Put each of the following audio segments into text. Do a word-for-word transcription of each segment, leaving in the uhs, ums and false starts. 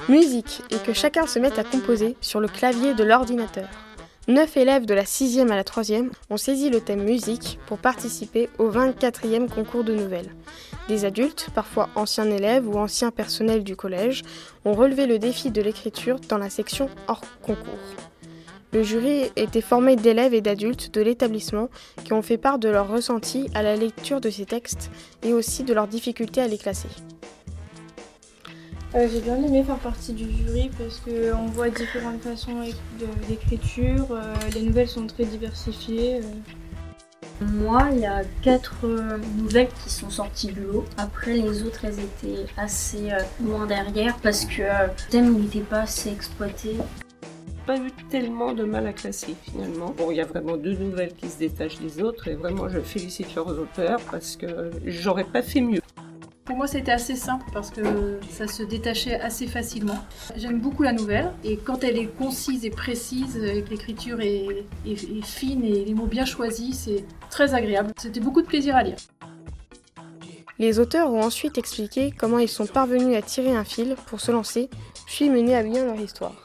Musique et que chacun se mette à composer sur le clavier de l'ordinateur. Neuf élèves de la sixième à la troisième ont saisi le thème musique pour participer au vingt-quatrième concours de nouvelles. Des adultes, parfois anciens élèves ou anciens personnels du collège, ont relevé le défi de l'écriture dans la section hors concours. Le jury était formé d'élèves et d'adultes de l'établissement qui ont fait part de leurs ressentis à la lecture de ces textes et aussi de leurs difficultés à les classer. Euh, j'ai bien aimé faire partie du jury parce qu'on voit différentes façons d'écriture, euh, les nouvelles sont très diversifiées. Euh. Moi, il y a quatre euh, nouvelles qui sont sorties du lot. Après, les autres, elles étaient assez euh, loin derrière parce que euh, le thème n'était pas assez exploité. Pas eu tellement de mal à classer finalement. Bon, il y a vraiment deux nouvelles qui se détachent des autres et vraiment je félicite leurs auteurs parce que j'aurais pas fait mieux. Pour moi, c'était assez simple parce que ça se détachait assez facilement. J'aime beaucoup la nouvelle et quand elle est concise et précise, et que l'écriture est, est, est fine et les mots bien choisis, c'est très agréable. C'était beaucoup de plaisir à lire. Les auteurs ont ensuite expliqué comment ils sont parvenus à tirer un fil pour se lancer, puis mener à bien leur histoire.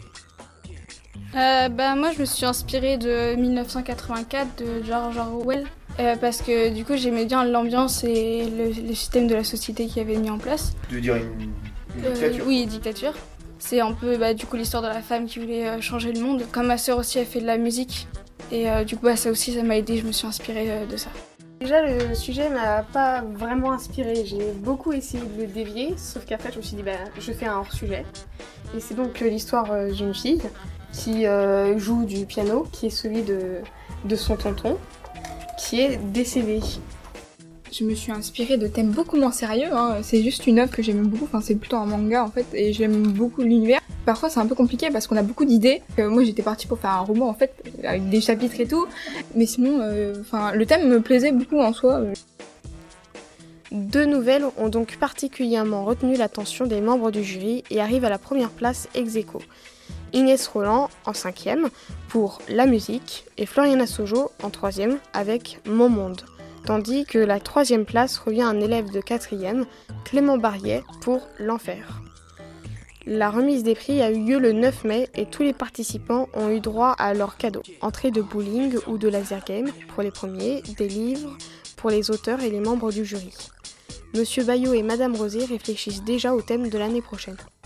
Euh, bah, moi, je me suis inspirée de dix-neuf cent quatre-vingt-quatre de George Orwell euh, parce que du coup, j'aimais bien l'ambiance et le, le système de la société qu'il avait mis en place. Tu veux dire une, une dictature ? euh, Oui, dictature. C'est un peu bah, du coup l'histoire de la femme qui voulait euh, changer le monde. Comme ma sœur aussi, elle fait de la musique et euh, du coup, bah, ça aussi, ça m'a aidée. Je me suis inspirée euh, de ça. Déjà, le sujet m'a pas vraiment inspirée. J'ai beaucoup essayé de le dévier, sauf qu'après, je me suis dit, bah, je fais un hors-sujet. Et c'est donc l'histoire euh, d'une fille qui euh, joue du piano, qui est celui de, de son tonton, qui est décédé. Je me suis inspirée de thèmes beaucoup moins sérieux, hein. C'est juste une œuvre que j'aime beaucoup, enfin c'est plutôt un manga en fait, et j'aime beaucoup l'univers. Parfois c'est un peu compliqué parce qu'on a beaucoup d'idées. Euh, moi j'étais partie pour faire un roman en fait, avec des chapitres et tout, mais sinon, euh, le thème me plaisait beaucoup en soi. Euh. Deux nouvelles ont donc particulièrement retenu l'attention des membres du jury et arrivent à la première place ex aequo. Inès Roland en cinquième pour La musique et Floriana Sojo en troisième avec Mon monde. Tandis que la troisième place revient à un élève de quatrième, Clément Barriet, pour L'enfer. La remise des prix a eu lieu le neuf mai et tous les participants ont eu droit à leurs cadeaux. Entrée de bowling ou de laser game pour les premiers, des livres pour les auteurs et les membres du jury. Monsieur Bayot et Madame Rosé réfléchissent déjà au thème de l'année prochaine.